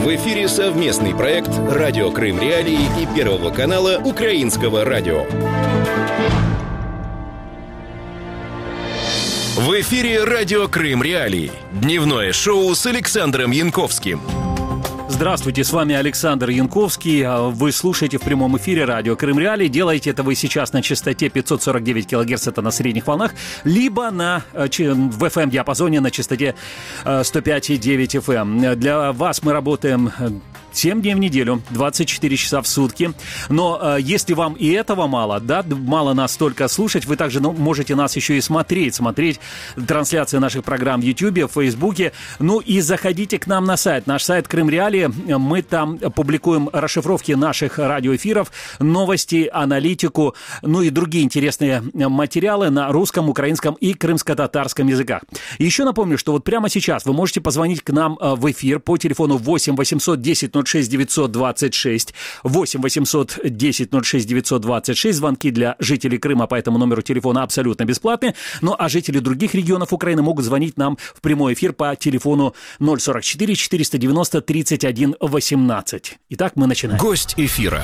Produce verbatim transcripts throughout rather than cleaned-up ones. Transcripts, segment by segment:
В эфире совместный проект «Радио Крым Реалии» и Первого канала Украинского радио. В эфире «Радио Крым Реалии». Дневное шоу с Александром Янковским. Здравствуйте, с вами Александр Янковский. Вы слушаете в прямом эфире радио Крым Реалии. Делаете это вы сейчас на частоте пятьсот сорок девять килогерц, это на средних волнах, либо на, в эф эм-диапазоне на частоте сто пять и девять эф эм. Для вас мы работаем семь дней в неделю, двадцать четыре часа в сутки. Но э, если вам и этого мало, да, мало нас только слушать, вы также ну, можете нас еще и смотреть, смотреть трансляции наших программ в Ютьюбе, в Фейсбуке. Ну и заходите к нам на сайт. Наш сайт Крым Реалии. Мы там публикуем расшифровки наших радиоэфиров, новости, аналитику, ну и другие интересные материалы на русском, украинском и крымско-татарском языках. Еще напомню, что вот прямо сейчас вы можете позвонить к нам в эфир по телефону восемь восемьсот десять ноль шесть девятьсот двадцать шесть, восемь восемьсот десять ноль шесть девятьсот двадцать шесть. Звонки для жителей Крыма по этому номеру телефона абсолютно бесплатные. Ну а жители других регионов Украины могут звонить нам в прямой эфир по телефону ноль сорок четыре четыреста девяносто тридцать один восемнадцать. Итак, мы начинаем. Гость эфира.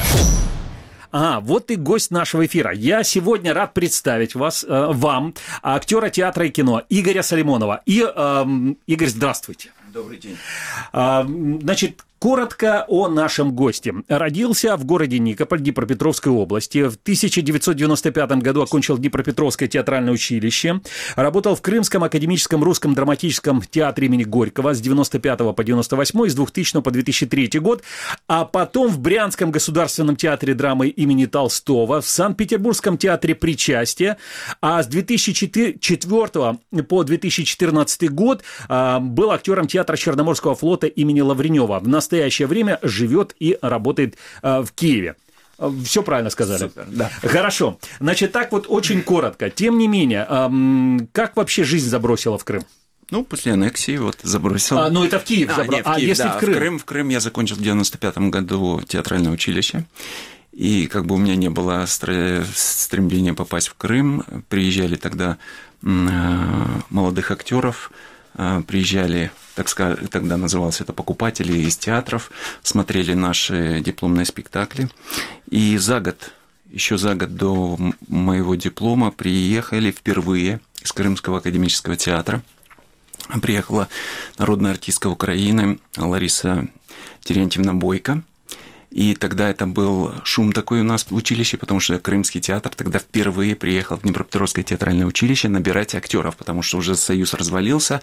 А, вот и гость нашего эфира. Я сегодня рад представить вас, э, вам, актера театра и кино Игоря Салимонова. И, э, Игорь, здравствуйте. Добрый день. А, значит, коротко о нашем госте. Родился в городе Никополь Днепропетровской области. В тысяча девятьсот девяносто пятом году окончил Днепропетровское театральное училище. Работал в Крымском академическом русском драматическом театре имени Горького с девяносто пятого по девяносто восьмой, с двухтысячного по две тысячи третий год. А потом в Брянском государственном театре драмы имени Толстого, в Санкт-Петербургском театре Причастия. А с две тысячи четвёртого по две тысячи четырнадцатый год а, был актером театра Черноморского флота имени Лавренева. В настоящее время живет и работает э, в Киеве. Все правильно сказали? Супер, да. Хорошо. Значит, так вот очень коротко. Тем не менее, э, как вообще жизнь забросила в Крым? Ну, после аннексии вот забросил. А, ну, это в Киев забросил. А, нет, в Киев, а если да, в Крым? в Крым? В Крым я закончил в девяносто пятом году театральное училище. И как бы у меня не было стремления попасть в Крым. Приезжали тогда э, молодых актеров, э, приезжали... так сказать, тогда называлось это покупатели из театров, смотрели наши дипломные спектакли. И за год, еще за год до моего диплома приехали впервые из Крымского академического театра. Приехала народная артистка Украины Лариса Терентьевна Бойко. И тогда это был шум такой у нас в училище, потому что Крымский театр тогда впервые приехал в Днепропетровское театральное училище набирать актеров, потому что уже Союз развалился,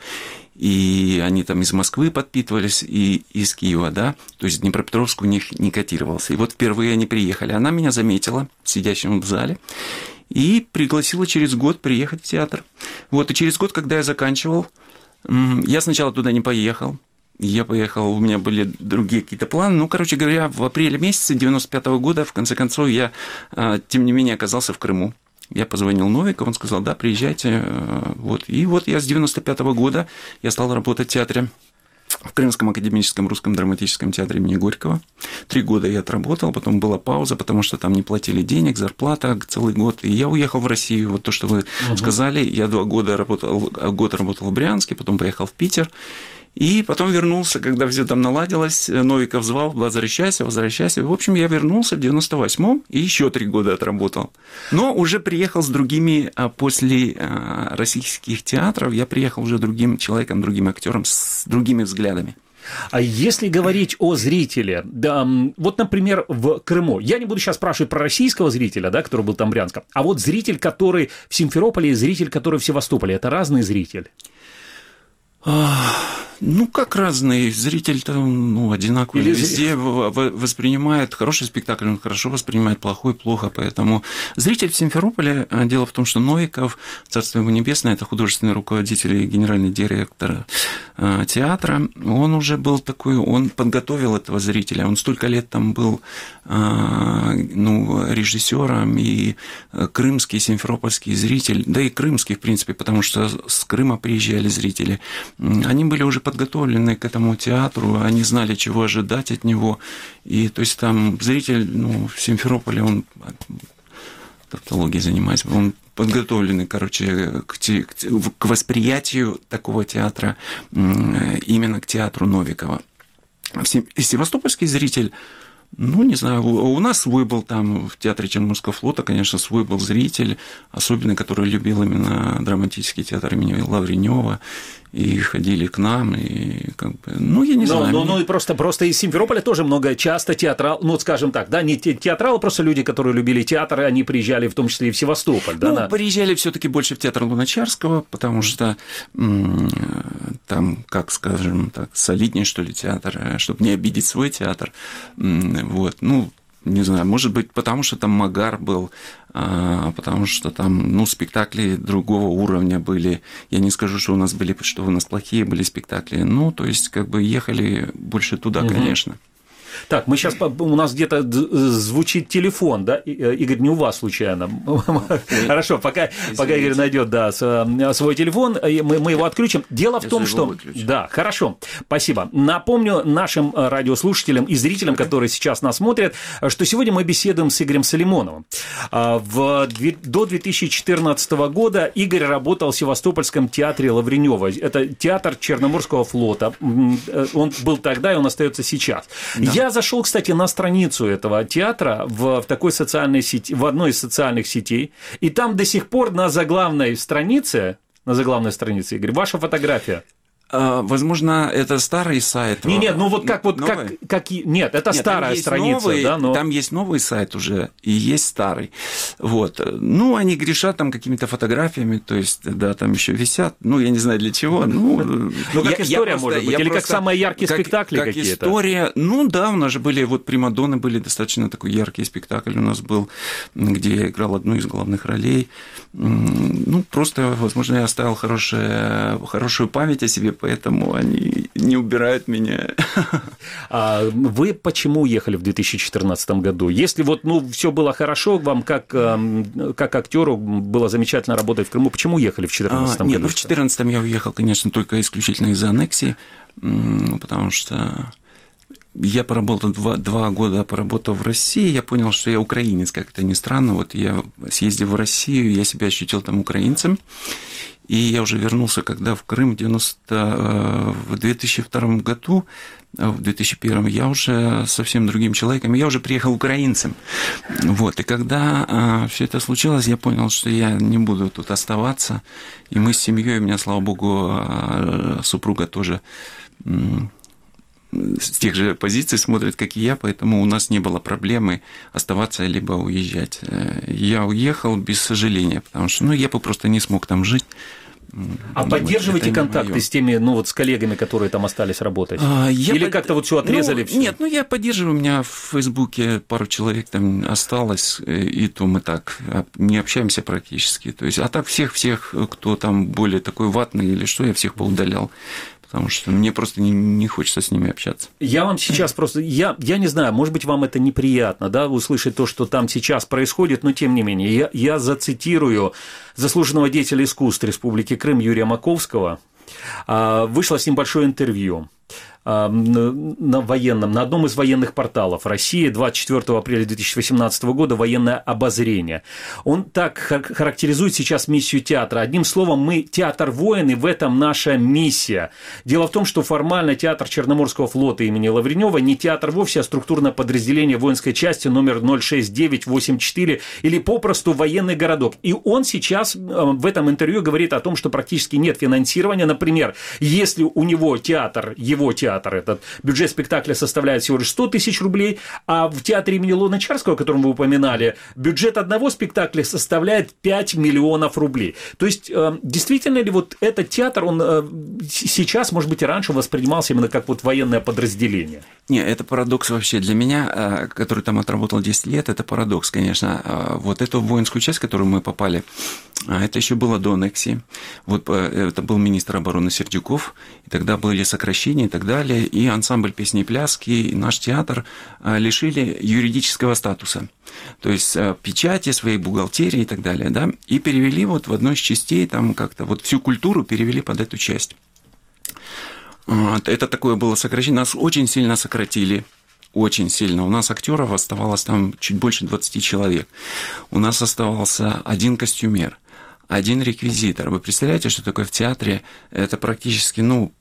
и они там из Москвы подпитывались, и из Киева, да, то есть Днепропетровск у них не котировался. И вот впервые они приехали. Она меня заметила, сидящим в зале, и пригласила через год приехать в театр. Вот, и через год, когда я заканчивал, я сначала туда не поехал. Я поехал, у меня были другие какие-то планы. Ну, короче говоря, в апреле месяце девяносто пятого года, в конце концов, я, тем не менее, оказался в Крыму. Я позвонил Новикову, он сказал, да, приезжайте. Вот. И вот я с девяносто пятого года я стал работать в театре, в Крымском академическом русском драматическом театре имени Горького. Три года я отработал, потом была пауза, потому что там не платили денег, зарплата целый год. И я уехал в Россию. Вот то, что вы угу. сказали, я два года работал, год работал в Брянске, потом поехал в Питер. И потом вернулся, когда все там наладилось, Новиков звал, возвращайся, возвращайся. В общем, я вернулся в девяносто восьмом и еще три года отработал. Но уже приехал с другими, после российских театров, я приехал уже другим человеком, другим актером, с другими взглядами. А если говорить о зрителе, да, вот, например, в Крыму, я не буду сейчас спрашивать про российского зрителя, да, который был там в Брянском, а вот зритель, который в Симферополе, и зритель, который в Севастополе, это разный зритель? Ну, как разный. Зритель-то ну, одинаковый. Или... Везде воспринимает хороший спектакль, он хорошо воспринимает, плохой плохо. Поэтому зритель в Симферополе, дело в том, что Новиков, Царство ему небесное, это художественный руководитель и генеральный директор театра, он уже был такой, он подготовил этого зрителя, он столько лет там был ну, режиссером, и крымский, симферопольский зритель, да и крымский, в принципе, потому что с Крыма приезжали зрители, они были уже подготовлены к этому театру, они знали, чего ожидать от него, и то есть там зритель, ну, в Симферополе, он тавтологией занимается, он подготовлены, короче, к, те, к восприятию такого театра, именно к театру Новикова. Севастопольский зритель, ну, не знаю, у нас свой был там в театре Черноморского флота, конечно, свой был зритель, особенно, который любил именно драматический театр имени Лавренёва, и ходили к нам, и как бы, ну, я не но, знаю. Ну, мне... ну, и просто, просто из Симферополя тоже много, часто театрал, ну, скажем так, да, не театралы, просто люди, которые любили театр, они приезжали в том числе и в Севастополь, да? Ну, на... приезжали все таки больше в театр Луначарского, потому что м- там, как скажем так, солиднее, что ли, театр, чтобы не обидеть свой театр, м- вот, ну, не знаю, может быть, потому что там Магар был, а, потому что там, ну, спектакли другого уровня были. Я не скажу, что у нас были, что у нас плохие были спектакли. Ну, то есть, как бы ехали больше туда, угу. конечно. Так, мы сейчас, у нас где-то звучит телефон, да, Игорь, не у вас случайно? Хорошо, пока, пока Игорь найдет, да, свой телефон, мы, мы его отключим. Дело в том, что... Да, хорошо, спасибо. Напомню нашим радиослушателям и зрителям, которые сейчас нас смотрят, что сегодня мы беседуем с Игорем Солимоновым. В... До две тысячи четырнадцатого года Игорь работал в Севастопольском театре Лавренёва. Это театр Черноморского флота. Он был тогда, и он остается сейчас. Да. Я зашел, кстати, на страницу этого театра в, в такой социальной сети, в одной из социальных сетей, и там до сих пор на заглавной странице, на заглавной странице, Игорь, ваша фотография. Возможно, это старый сайт. Не, нет, ну вот как вот как, как нет, это нет, старая страница, новый, да, но... там есть новый сайт уже и есть старый. Вот, ну они грешат там какими-то фотографиями, то есть, да, там еще висят. Ну я не знаю для чего. Ну, ну как я, история я может просто, быть, или как самые яркие как, спектакли как какие-то. История, ну да, у нас же были вот примадонны были достаточно такой яркий спектакль у нас был, где я играл одну из главных ролей. Ну просто, возможно, я оставил хорошее, хорошую память о себе. Поэтому они не убирают меня. А вы почему уехали в две тысячи четырнадцатом году? Если вот, ну, все было хорошо, вам как, как актеру было замечательно работать в Крыму, почему уехали в две тысячи четырнадцатом а, году? Нет, ну, в две тысячи четырнадцатом я уехал, конечно, только исключительно из-за аннексии, потому что я поработал два, два года, поработал в России, я понял, что я украинец, как это ни странно. Вот я съездил в Россию, я себя ощутил там украинцем. И я уже вернулся, когда в Крым в, девяносто, в две тысячи втором году, в две тысячи первом я уже совсем другим человеком, я уже приехал украинцем. Вот, и когда все это случилось, я понял, что я не буду тут оставаться. И мы с семьей, у меня, слава богу, супруга тоже с тех же позиций смотрит, как и я, поэтому у нас не было проблемы оставаться либо уезжать. Я уехал без сожаления, потому что ну, я бы просто не смог там жить. А думаю, поддерживаете контакты с теми, ну вот с коллегами, которые там остались работать? А, Или под... как-то вот все отрезали? Ну, всё? Нет, ну я поддерживаю, у меня в Фейсбуке пару человек там осталось, и то мы так не общаемся практически. То есть, а так всех-всех, кто там более такой ватный или что, я всех поудалял. Потому что мне просто не, не хочется с ними общаться. Я вам сейчас просто, я, я не знаю, может быть, вам это неприятно, да, услышать то, что там сейчас происходит, но тем не менее, я, я зацитирую заслуженного деятеля искусств Республики Крым Юрия Маковского. Вышло с ним большое интервью на военном, на одном из военных порталов России, двадцать четвёртого апреля две тысячи восемнадцатого года, военное обозрение. Он так характеризует сейчас миссию театра. Одним словом, мы театр воин, и в этом наша миссия. Дело в том, что формально театр Черноморского флота имени Лавренёва не театр вовсе, а структурное подразделение воинской части номер ноль шесть девять восемь четыре или попросту военный городок. И он сейчас в этом интервью говорит о том, что практически нет финансирования. Например, если у него театр, его театр, этот бюджет спектакля составляет всего лишь сто тысяч рублей, а в театре имени Луначарского, о котором вы упоминали, бюджет одного спектакля составляет пять миллионов рублей. То есть, действительно ли вот этот театр, он сейчас, может быть, и раньше воспринимался именно как вот военное подразделение? Не, это парадокс вообще для меня, который там отработал десять лет, это парадокс, конечно. Вот эту воинскую часть, в которую мы попали, это еще было до аннексии. Вот это был министр обороны Сердюков, и тогда были сокращения и так далее. И ансамбль песни и пляски, и наш театр лишили юридического статуса. То есть печати, своей бухгалтерии и так далее. Да? И перевели вот в одной из частей, там как-то вот всю культуру перевели под эту часть. Это такое было сокращение. Нас очень сильно сократили. Очень сильно. У нас актеров оставалось там чуть больше двадцати человек. У нас оставался один костюмер. один реквизитор. Вы представляете, что такое в театре? Это практически, ну,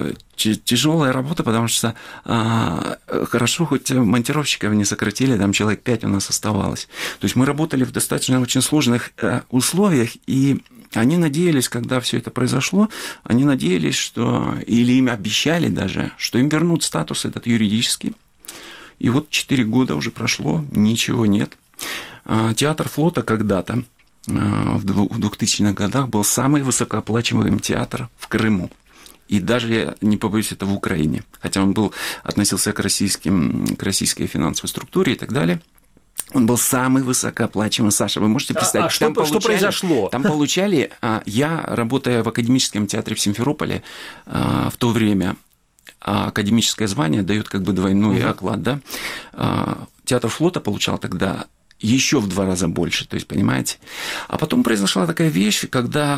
тяжелая работа, потому что а, хорошо, хоть монтировщиков не сократили, там человек пять у нас оставалось. То есть мы работали в достаточно очень сложных условиях, и они надеялись, когда все это произошло, они надеялись, что, или им обещали даже, что им вернут статус этот юридический. И вот четыре года уже прошло, ничего нет. Театр флота когда-то, в двухтысячных годах, был самый высокооплачиваемый театр в Крыму. И даже, я не побоюсь, это в Украине. Хотя он был, относился к, российским, к российской финансовой структуре и так далее. Он был самый высокооплачиваемый. Саша, вы можете представить, а, а что, там получали, что произошло? Там получали, я, работая в академическом театре в Симферополе, в то время академическое звание дает как бы двойной угу. оклад, да? Театр флота получал тогда еще в два раза больше, то есть, понимаете? А потом произошла такая вещь, когда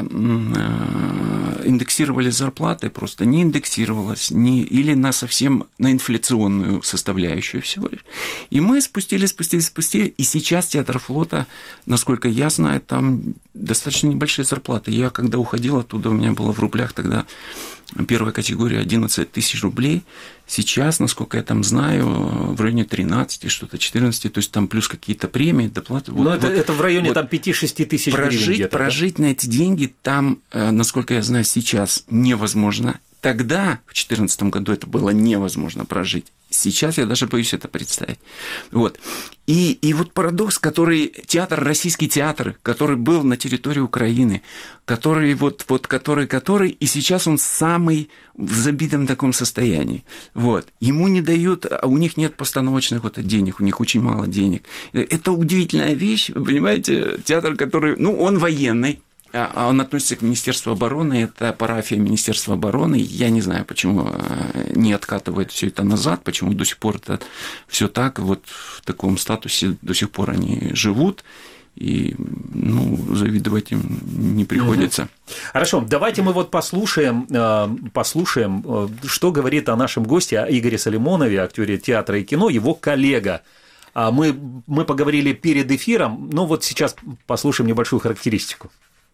индексировали зарплаты, просто не индексировалось, не, или на совсем на инфляционную составляющую всего лишь. И мы спустились, спустились, спустились, и сейчас театр флота, насколько я знаю, там достаточно небольшие зарплаты. Я, когда уходил оттуда, у меня было в рублях тогда первая категория одиннадцать тысяч рублей. Сейчас, насколько я там знаю, в районе тринадцать, что-то четырнадцать, то есть там плюс какие-то премии, доплаты. Но вот, это, вот, это в районе вот, там пять-шесть тысяч прожить, гривен где-то. Прожить да? на эти деньги там, насколько я знаю, сейчас невозможно. Тогда, в две тысячи четырнадцатом году, это было невозможно прожить. Сейчас я даже боюсь это представить. Вот. И, и вот парадокс, который театр, российский театр, который был на территории Украины, который вот, вот который, который, и сейчас он самый в забитом таком состоянии. Вот. Ему не дают, а у них нет постановочных вот денег, у них очень мало денег. Это удивительная вещь, вы понимаете, театр, который, ну, он военный. Он относится к Министерству обороны, это парафия Министерства обороны. Я не знаю, почему не откатывают все это назад, почему до сих пор это все так, вот в таком статусе до сих пор они живут. И, ну, завидовать им не приходится. Хорошо, давайте мы вот послушаем, послушаем, что говорит о нашем госте, о Игоре Солимонове, актере театра и кино, его коллега. Мы, мы поговорили перед эфиром, но вот сейчас послушаем небольшую характеристику.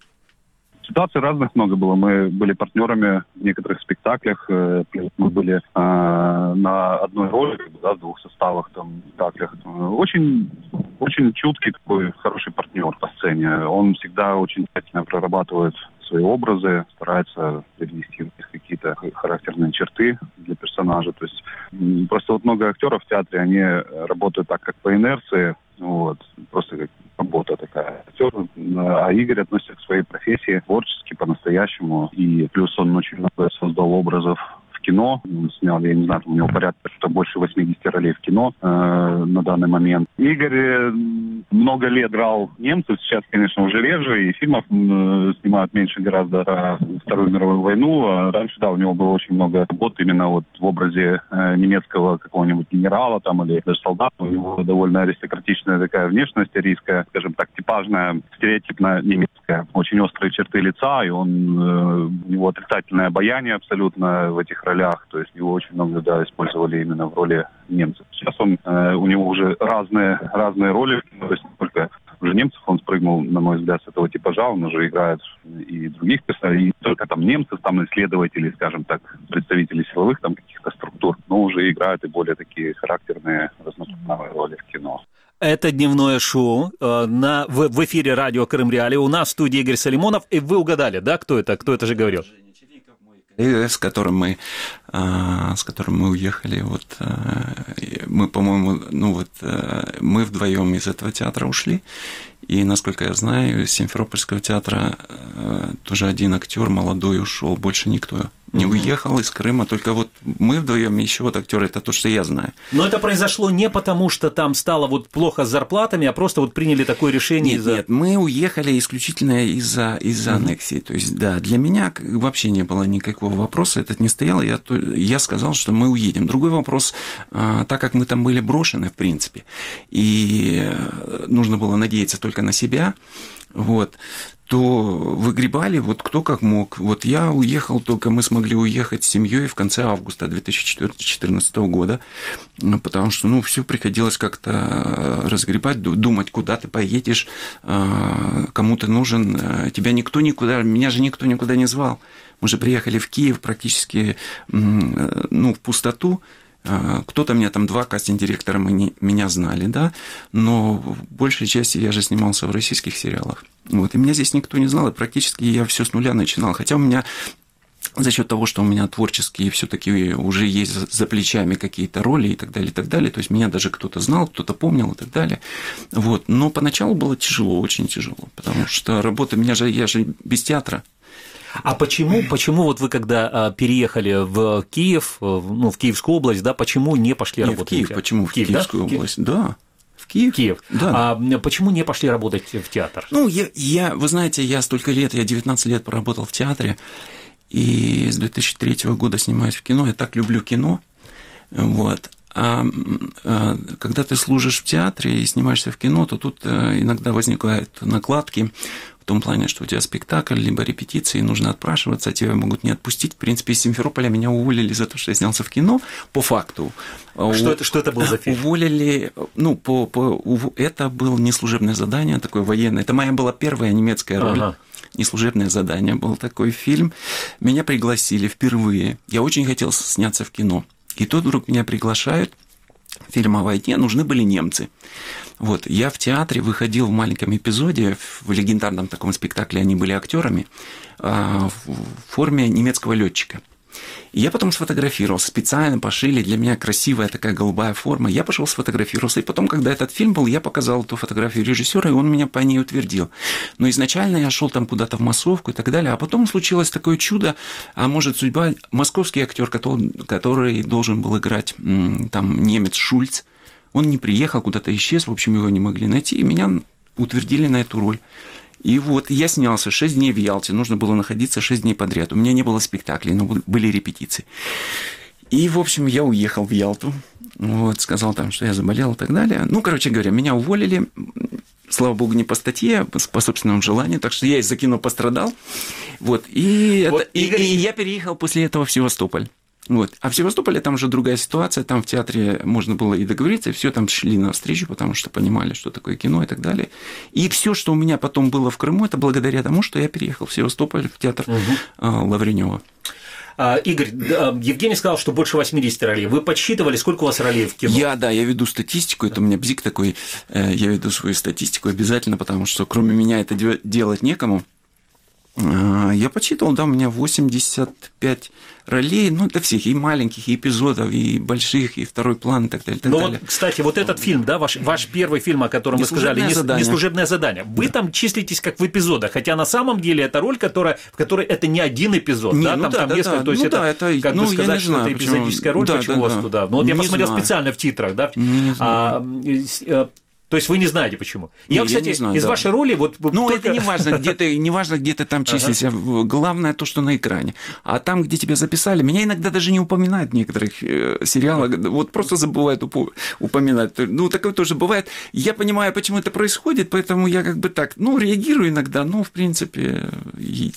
Ситуаций разных много было. Мы были партнерами в некоторых спектаклях. Мы были э, на одной роли, да, в двух составах, там, спектаклях. Очень, очень чуткий такой хороший партнер по сцене. Он всегда очень тщательно прорабатывает свои образы, старается привнести какие-то характерные черты для персонажа. То есть просто вот много актеров в театре, они работают так, как по инерции, вот, просто как работа такая. А Игорь относится к своей профессии творчески, по-настоящему. И плюс он очень много создал образов в кино. Он снял, я не знаю, у него порядка что больше восьмидесяти ролей в кино э, на данный момент. Игорь много лет играл немцев, сейчас, конечно, уже реже, и фильмов э, снимают меньше гораздо про Вторую мировую войну. А раньше, да, у него было очень много работ именно вот в образе э, немецкого какого-нибудь генерала там или даже солдата. У него довольно аристократичная такая внешность арийская, скажем так, типажная, стереотипная немецкая. Очень острые черты лица, и он, э, у него отрицательное обаяние абсолютно в этих ролях. То есть его очень много, да, использовали именно в роли немцев. Сейчас он, э, у него уже разные, разные роли, то есть только уже немцев он спрыгнул, на мой взгляд, с этого типажа, он уже играет и других персонажей, и не только там немцев, там исследователей, скажем так, представителей силовых там каких-то структур, но уже играют и более такие характерные разноплановые роли в кино. Это дневное шоу на, в, в эфире радио Крым Реалии. У нас в студии Игорь Солимонов, и вы угадали, да, кто это, кто это же говорил? С которым мы, с которым мы уехали, вот мы, по-моему, ну вот мы вдвоем из этого театра ушли, и, насколько я знаю, из Симферопольского театра тоже один актер молодой ушел, больше никто не уехал из Крыма, только вот мы вдвоем, еще вот актер, это то, что я знаю. Но это произошло не потому, что там стало вот плохо с зарплатами, а просто вот приняли такое решение нет, из-за... Нет, мы уехали исключительно из-за, из-за mm-hmm. аннексии. То есть, да, для меня вообще не было никакого вопроса, этот не стоял, я, я сказал, что мы уедем. Другой вопрос, так как мы там были брошены, в принципе, и нужно было надеяться только на себя, вот, то выгребали вот кто как мог. Вот я уехал, только мы смогли уехать с семьей в конце августа две тысячи четырнадцатого года, потому что, ну, все приходилось как-то разгребать, думать, куда ты поедешь, кому ты нужен. Тебя никто никуда, меня же никто никуда не звал. Мы же приехали в Киев практически, ну, в пустоту. Кто-то меня там, два кастинг-директора меня знали, да, но в большей части я же снимался в российских сериалах. Вот, и меня здесь никто не знал, и практически я все с нуля начинал. Хотя у меня за счет того, что у меня творческие все-таки уже есть за плечами какие-то роли и так далее, и так далее. То есть меня даже кто-то знал, кто-то помнил и так далее. Вот. Но поначалу было тяжело, очень тяжело, потому что работа, меня же, я же без театра. А почему, почему вот вы когда переехали в Киев, ну, в Киевскую область, да, почему не пошли не, работать? В Киев, в почему? В, в Киев, Киевскую да? область, да. В Киев? Киев. Да. А почему не пошли работать в театр? Ну, я, я, вы знаете, я столько лет, я девятнадцать лет проработал в театре, и с две тысячи третьего года снимаюсь в кино, я так люблю кино, вот. А, а когда ты служишь в театре и снимаешься в кино, то тут иногда возникают накладки, в том плане, что у тебя спектакль, либо репетиции, нужно отпрашиваться, а тебя могут не отпустить. В принципе, из Симферополя меня уволили за то, что я снялся в кино, по факту. Что это, что это был за фильм? Уволили, ну, по, по, это было не служебное задание, такое военное. Это моя была первая немецкая роль. Ага. Неслужебное задание был такой фильм. Меня пригласили впервые. Я очень хотел сняться в кино. И тут вдруг меня приглашают. Фильм о войне, нужны были немцы. Вот, я в театре выходил в маленьком эпизоде, в легендарном таком спектакле они были актерами, в форме немецкого летчика. И я потом сфотографировался, специально пошили, для меня красивая такая голубая форма. Я пошел сфотографировался, и потом, когда этот фильм был, я показал эту фотографию режиссера, и он меня по ней утвердил. Но изначально я шел там куда-то в массовку и так далее, а потом случилось такое чудо, а может судьба, московский актер, который, который должен был играть там немец Шульц, он не приехал, куда-то исчез, в общем, его не могли найти, и меня утвердили на эту роль. И вот я снялся шесть дней в Ялте, нужно было находиться шесть дней подряд. У меня не было спектаклей, но были репетиции. И, в общем, я уехал в Ялту, вот, сказал там, что я заболел и так далее. Ну, короче говоря, меня уволили, слава богу, не по статье, по собственному желанию, так что я из-за кино пострадал. Вот, и, вот, это, Игорь... и, и я переехал после этого в Севастополь. Вот. А в Севастополе там уже другая ситуация, там в театре можно было и договориться, и все там шли навстречу, потому что понимали, что такое кино и так далее. И все, что у меня потом было в Крыму, это благодаря тому, что я переехал в Севастополь, в театр угу. Лавренева. Игорь, Евгений сказал, что больше восемьдесят ролей. Вы подсчитывали, сколько у вас ролей в кино? Я, да, я веду статистику, это у меня бзик такой, я веду свою статистику обязательно, потому что кроме меня это делать некому. Я подсчитывал, да, у меня восемьдесят пять ролей, ну, это всех, и маленьких, и эпизодов, и больших, и второй план, и так далее. Так ну, далее. Вот, кстати, вот этот фильм, да, ваш, ваш первый фильм, о котором вы сказали, «Неслужебное задание», вы да. там числитесь как в эпизодах, хотя на самом деле это роль, которая, в которой это не один эпизод, не, да, ну, там, да, там да, несколько, да. то есть ну, это, да, это, как ну, бы сказать, что знаю, это эпизодическая роль, да, почему да, вас да. туда, ну, вот я не посмотрел знаю. специально в титрах, да, не а, То есть вы не знаете почему. Не, я, кстати, я не знаю, из да. вашей роли вот. Ну, только... это не важно, где ты, не важно, где ты там числишься. Ага. Главное то, что на экране. А там, где тебя записали, меня иногда даже не упоминают в некоторых сериалах. Вот просто забывают уп- упоминать. Ну, такое тоже бывает. Я понимаю, почему это происходит, поэтому я как бы так, ну, реагирую иногда, но, в принципе. И...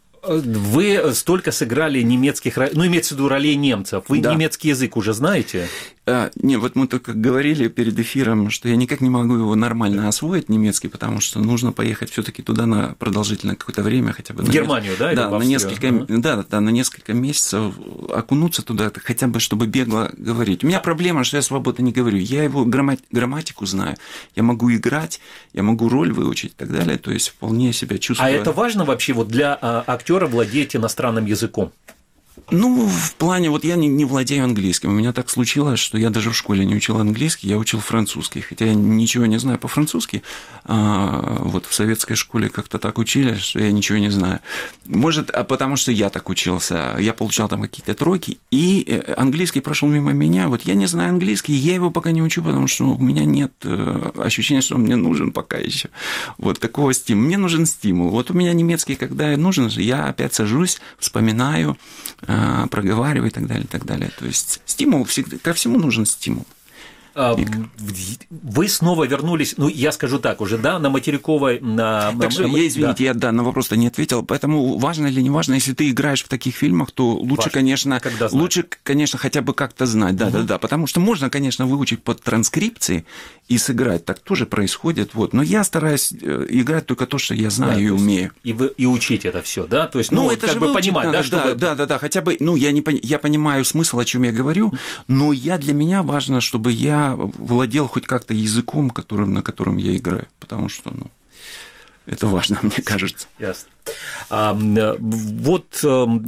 Вы столько сыграли немецких, ну, имеется в виду ролей немцев. Вы да. немецкий язык уже знаете? А, не, вот мы только говорили перед эфиром, что я никак не могу его нормально освоить, немецкий, потому что нужно поехать все-таки туда на продолжительное какое-то время, хотя бы. В на Германию, несколько, да? Да, на несколько, ага. да, да, на несколько месяцев окунуться туда, хотя бы, чтобы бегло говорить. У меня проблема, что я свободно не говорю. Я его грамматику знаю, я могу играть, я могу роль выучить и так далее, то есть вполне себя чувствую. А это важно вообще вот для актера владеть иностранным языком? Ну, в плане, вот я не, не владею английским. У меня так случилось, что я даже в школе не учил английский, я учил французский. Хотя я ничего не знаю по-французски. А вот в советской школе как-то так учили, что я ничего не знаю. Может, а потому что я так учился. Я получал там какие-то тройки, и английский прошел мимо меня. Вот я не знаю английский, я его пока не учу, потому что у меня нет ощущения, что он мне нужен пока еще. Вот такого стимула. Мне нужен стимул. Вот у меня немецкий, когда нужен, я опять сажусь, вспоминаю, проговариваю и так далее, и так далее. То есть стимул, всегда, ко всему нужен стимул. Вы снова вернулись, ну, я скажу так уже, да, на материковой... На... Так что, я, извините, да. я да, на вопрос-то не ответил, поэтому важно или не важно, если ты играешь в таких фильмах, то лучше, важно. конечно, лучше, конечно, хотя бы как-то знать, да-да-да, угу. потому что можно, конечно, выучить под транскрипции и сыграть, так тоже происходит, вот, но я стараюсь играть только то, что я знаю да, и умею. И, вы, и учить это все, да, то есть, ну, ну это как бы понимать, надо, да, чтобы... Да-да-да, хотя бы, ну, я, не, я понимаю смысл, о чем я говорю, но я, для меня важно, чтобы я владел хоть как-то языком, которым, на котором я играю, потому что, ну, это важно, мне кажется. Ясно. А, вот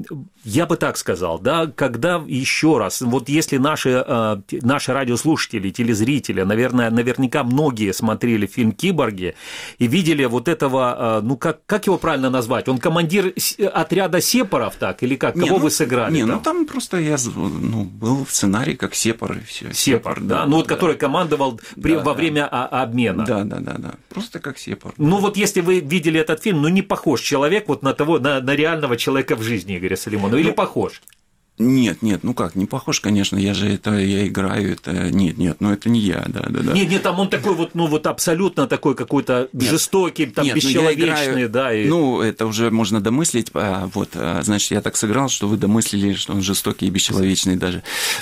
я бы так сказал, да, когда еще раз, вот если наши, наши радиослушатели, телезрители, наверное, наверняка многие смотрели фильм «Киборги» и видели вот этого, ну, как, как его правильно назвать, он командир отряда сепаров, так, или как, кого не, ну, вы сыграли? Не, там? ну, там просто я, ну, был в сценарии как сепар и все. Сепар, да, да, ну, вот да. который командовал при, да, во да. время обмена. Да, да, да, да, просто как сепар. Ну, да. вот если вы видели этот фильм, ну, не похож человек вот на того, на, на реального человека в жизни Игоря Салимонова, или ну, похож? Нет, нет, ну как, не похож, конечно, я же это, я играю, это, нет, нет, ну это не я, да, да, да. Нет, нет, там он такой вот, ну вот абсолютно такой какой-то нет, жестокий, там, нет, бесчеловечный, играю, да. И... Ну, это уже можно домыслить, а, вот, значит, я так сыграл, что вы домыслили, что он жестокий и бесчеловечный даже.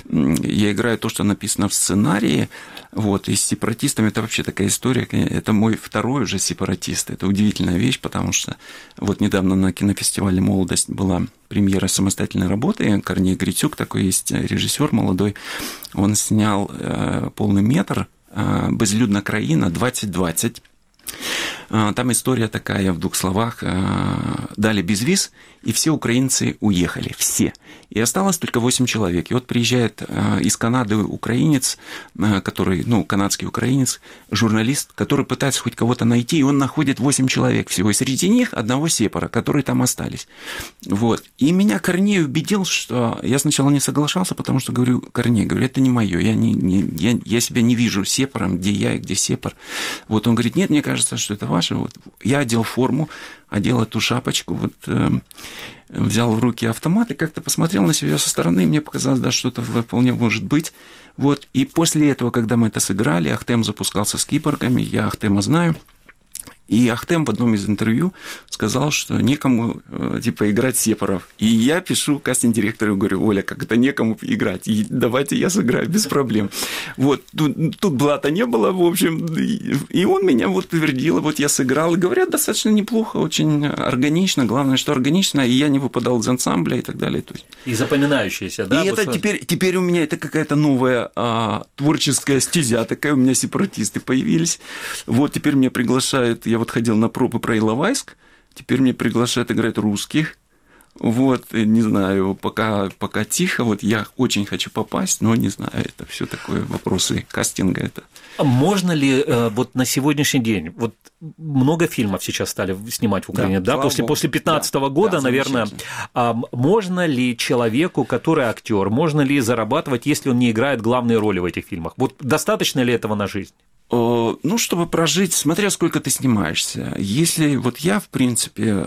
Я играю то, что написано в сценарии, вот, и с сепаратистами это вообще такая история, это мой второй уже сепаратист, это удивительная вещь, потому что вот недавно на кинофестивале «Молодость» была премьера самостоятельной работы, Корней Грицюк, такой есть режиссер молодой, он снял э, полный метр э, «Безлюдна країна двадцать двадцать». Там история такая, в двух словах, дали безвиз, и все украинцы уехали, все. И осталось только восемь человек. И вот приезжает из Канады украинец, который, ну, канадский украинец, журналист, который пытается хоть кого-то найти, и он находит восемь человек всего. И среди них одного сепара, которые там остались. Вот. И меня Корней убедил, что я сначала не соглашался, потому что говорю, Корней, говорю, это не мое, я, не, не, я, я себя не вижу сепаром, где я и где сепар. Вот он говорит, нет, мне кажется, что это ваше. Вот. Я одел форму, одел эту шапочку, вот, э, взял в руки автомат и как-то посмотрел на себя со стороны, и мне показалось, да, что-то вполне может быть. Вот. И после этого, когда мы это сыграли, Ахтем запускался с киборгами, я Ахтема знаю. И Ахтем в одном из интервью сказал, что некому, типа, играть сепаров. И я пишу кастинг-директору, говорю, Оля, как это некому играть? И давайте я сыграю без проблем. Вот, тут, тут блата не было, в общем, и он меня вот утвердил, вот я сыграл. И говорят, достаточно неплохо, очень органично, главное, что органично, и я не выпадал из ансамбля и так далее. То есть... И запоминающееся, да? И это теперь, теперь у меня это какая-то новая а, творческая стезя, такая у меня сепаратисты появились. Вот, теперь меня приглашают, я вот ходил на пробы про Иловайск, теперь меня приглашают играть русских. Вот, не знаю, пока, пока тихо, вот я очень хочу попасть, но не знаю, это все такое вопросы кастинга. Это. А можно ли вот на сегодняшний день, вот много фильмов сейчас стали снимать в Украине, да, да? после, после пятнадцатого года, да, наверное, можно ли человеку, который актер, можно ли зарабатывать, если он не играет главные роли в этих фильмах? Вот достаточно ли этого на жизнь? Ну, чтобы прожить, смотря сколько ты снимаешься. Если вот я, в принципе,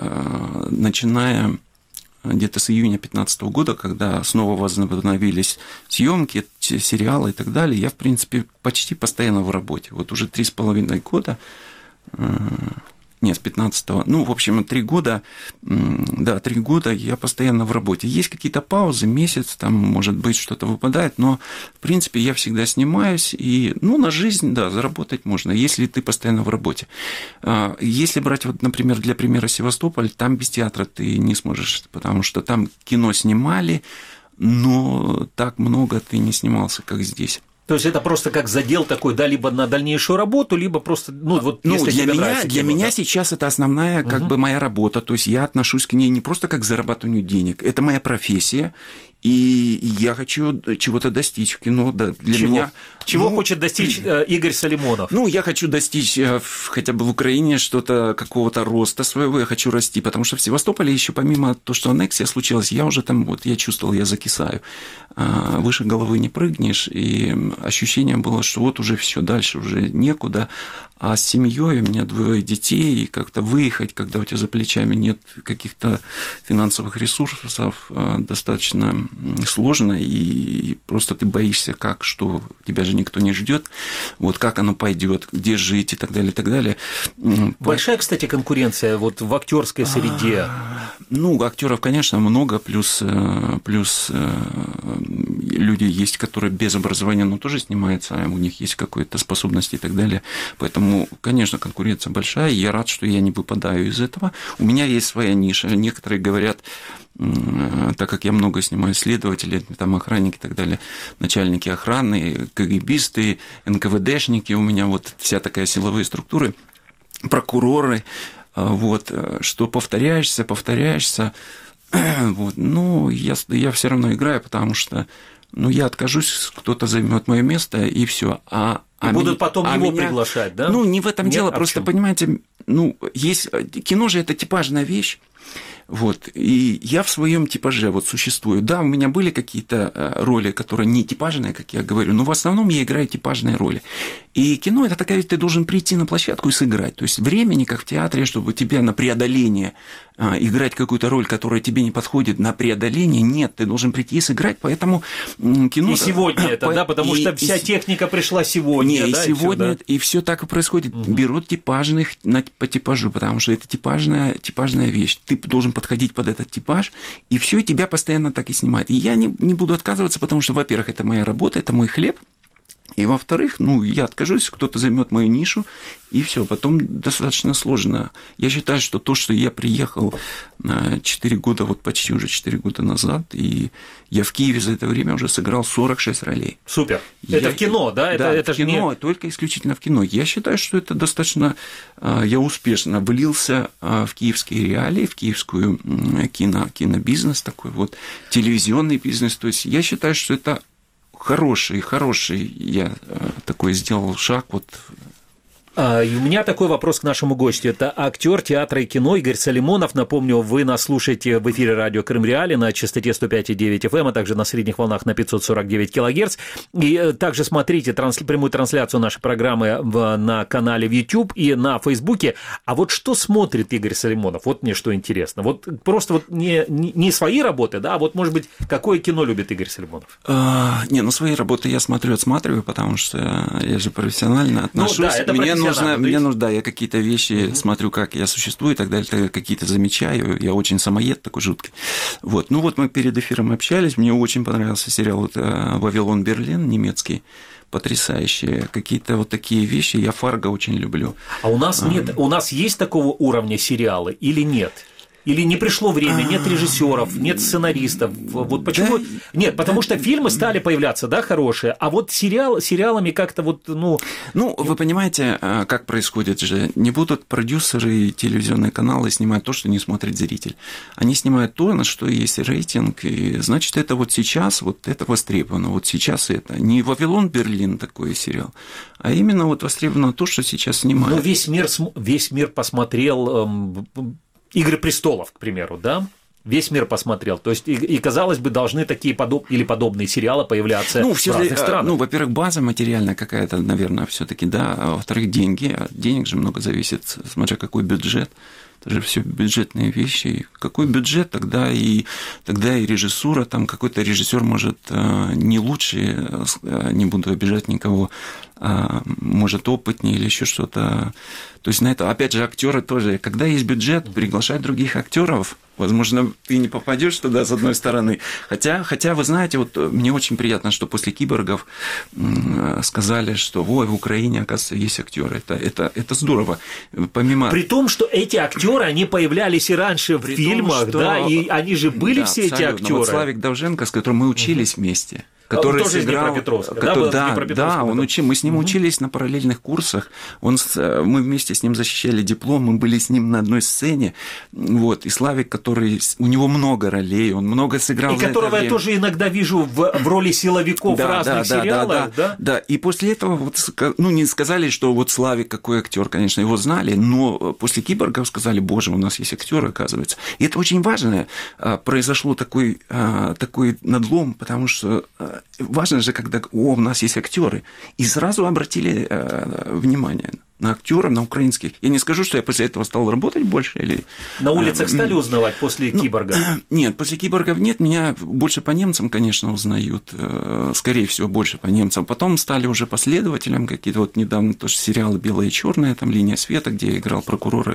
начиная где-то с июня две тысячи пятнадцатого года, когда снова возобновились съемки, сериалы и так далее, я, в принципе, почти постоянно в работе. Вот уже три с половиной года, нет, с пятнадцатого, ну, в общем, три года, да, три года я постоянно в работе. Есть какие-то паузы, месяц, там, может быть, что-то выпадает, но, в принципе, я всегда снимаюсь, и, ну, на жизнь, да, заработать можно, если ты постоянно в работе. Если брать, вот, например, для примера Севастополь, там без театра ты не сможешь, потому что там кино снимали, но так много ты не снимался, как здесь. То есть это просто как задел такой, да, либо на дальнейшую работу, либо просто, ну, вот ну, если для тебе меня, нравится для кино, меня да? сейчас это основная, как угу. бы, моя работа, то есть я отношусь к ней не просто как к зарабатыванию денег, это моя профессия, и я хочу чего-то достичь в кино. Да, для Чего? меня... Чего ну, хочет достичь Игорь Салимонов? Ну, я хочу достичь хотя бы в Украине что-то, какого-то роста своего, я хочу расти, потому что в Севастополе еще помимо того, что аннексия случилась, я уже там, вот я чувствовал, я закисаю. Выше головы не прыгнешь, и ощущение было, что вот уже все, дальше уже некуда. А с семьей у меня двое детей, и как-то выехать, когда у тебя за плечами нет каких-то финансовых ресурсов, достаточно сложно, и просто ты боишься, как, что, тебя же никто не ждет, вот как оно пойдет, где жить и так далее, и так далее. Большая, кстати, конкуренция вот в актерской среде. Ну, актеров, конечно, много, плюс, плюс люди есть, которые без образования, но тоже снимаются, у них есть какие-то способности и так далее. Поэтому, конечно, конкуренция большая, и я рад, что я не выпадаю из этого. У меня есть своя ниша. Некоторые говорят, так как я много снимаю следователей, там охранники и так далее, начальники охраны, КГБисты, эн ка вэ дэшники, у меня вот вся такая силовые структуры, прокуроры, вот, что повторяешься, повторяешься, вот, ну, я, я все равно играю, потому что, ну, я откажусь, кто-то займет мое место, и все. А, и а будут ми... потом а его меня... приглашать, да? Ну, не в этом Нет, дело, а просто, понимаете, ну, есть... Кино же это типажная вещь. Вот, и я в своем типаже вот существую. Да, у меня были какие-то роли, которые не типажные, как я говорю, но в основном я играю типажные роли. И кино – это такая ведь ты должен прийти на площадку и сыграть. То есть времени, как в театре, чтобы тебе на преодоление играть какую-то роль, которая тебе не подходит, на преодоление, нет, ты должен прийти и сыграть, поэтому кино… И сегодня это, по... да, потому и, что вся и... техника пришла сегодня, не, да? И сегодня, и всё, да? и все так и происходит. Угу. Берут типажных по типажу, потому что это типажная, типажная вещь. Ты должен подходить под этот типаж, и все, тебя постоянно так и снимают. И я не, не буду отказываться, потому что, во-первых, это моя работа, это мой хлеб, и, во-вторых, ну, я откажусь, кто-то займет мою нишу, и все. Потом достаточно сложно. Я считаю, что то, что я приехал четыре года, вот почти уже четыре года назад, и я в Киеве за это время уже сыграл сорок шесть ролей. Супер. Я... Это в кино, да? Да, это, это в кино, не... только исключительно в кино. Я считаю, что это достаточно... Я успешно влился в киевские реалии, в киевскую кино, кинобизнес такой вот, телевизионный бизнес. То есть я считаю, что это хороший, хороший я такой сделал шаг вот. И у меня такой вопрос к нашему гостю. Это актер театра и кино Игорь Салимонов. Напомню, вы нас слушаете в эфире радио Крым Реали на частоте сто пять и девять эф эм, а также на средних волнах на пятьсот сорок девять килогерц. И также смотрите транс... прямую трансляцию нашей программы в... на канале в YouTube и на Фейсбуке. А вот что смотрит Игорь Салимонов? Вот мне что интересно. Вот просто вот не, не свои работы, да, а вот, может быть, какое кино любит Игорь Салимонов? А, не, ну свои работы я смотрю, отсматриваю, потому что я же профессионально отношусь. Ну, да, это Мне нужно, мне нужно, да, я какие-то вещи uh-huh. смотрю, как я существую и так далее, какие-то замечаю, я очень самоед такой жуткий. Вот, ну вот мы перед эфиром общались, мне очень понравился сериал вот, «Вавилон Берлин» немецкий, потрясающие, какие-то вот такие вещи, я Фарго очень люблю. А у нас нет, у нас есть такого уровня сериалы или нет? Или не пришло время, нет режиссеров, нет сценаристов. Вот почему? Да, нет, потому да, что фильмы стали появляться, да, хорошие, а вот сериал, сериалами как-то вот, ну… Ну, вы понимаете, как происходит же. Не будут продюсеры и телевизионные каналы снимать то, что не смотрит зритель. Они снимают то, на что есть рейтинг, и значит, это вот сейчас, вот это востребовано, вот сейчас это. Не «Вавилон Берлин» такой сериал, а именно вот востребовано то, что сейчас снимают. Ну, весь мир, весь мир посмотрел… Эм, «Игры престолов», к примеру, да? Весь мир посмотрел. То есть, и, и казалось бы, должны такие подоб... или подобные сериалы появляться ну, в разных странах. Ну, во-первых, база материальная какая-то, наверное, все-таки, да. А во-вторых, деньги. От денег же много зависит, смотря какой бюджет. Это же все бюджетные вещи. Какой бюджет, тогда и, тогда и режиссура, там какой-то режиссер может не лучше, не буду обижать никого, может опытнее или еще что-то. То есть на это, опять же, актеры тоже. Когда есть бюджет, приглашать других актеров. Возможно, ты не попадешь туда, с одной стороны. Хотя, хотя, вы знаете, вот мне очень приятно, что после «Киборгов» сказали, что ой, в Украине, оказывается, есть актеры. Это, это, это здорово. Помимо... При том, что эти актеры, они появлялись и раньше в При фильмах, том, что... да, и они же были да, все эти актеры. Вот Славик Довженко, с которым мы учились угу. вместе. Который он тоже сыграл, из Днепропетровска, который, да? Да, да, он учил, мы с ним угу. учились на параллельных курсах, он, мы вместе с ним защищали диплом, мы были с ним на одной сцене, вот, и Славик, который, у него много ролей, он много сыграл. И которого я тоже иногда вижу в, в роли силовиков да, в разных да, сериалах, да, да, да? Да, и после этого, вот, ну, не сказали, что вот Славик какой актер, конечно, его знали, но после «Киборгов» сказали, боже, у нас есть актеры, оказывается. И это очень важно, произошло такой, такой надлом, потому что важно же, когда о, у нас есть актеры, и сразу обратили э, внимание. на актеров, на украинских. Я не скажу, что я после этого стал работать больше. Или... На улицах стали узнавать после ну, «Киборга»? Нет, после «Киборгов» нет. Меня больше по немцам, конечно, узнают. Скорее всего, больше по немцам. Потом стали уже последователям какие-то. Вот недавно тоже сериалы «Белое и черное», там «Линия света», где я играл прокурора.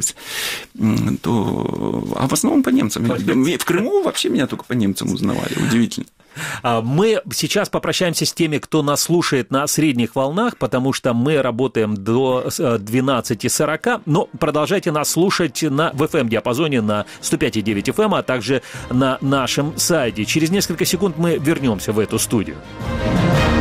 То... А в основном по немцам. В Крыму вообще меня только по немцам узнавали. Удивительно. Мы сейчас попрощаемся с теми, кто нас слушает на средних волнах, потому что мы работаем до двенадцати сорока, но продолжайте нас слушать на, в эф эм-диапазоне на сто пять и девять эф эм, а также на нашем сайте. Через несколько секунд мы вернемся в эту студию.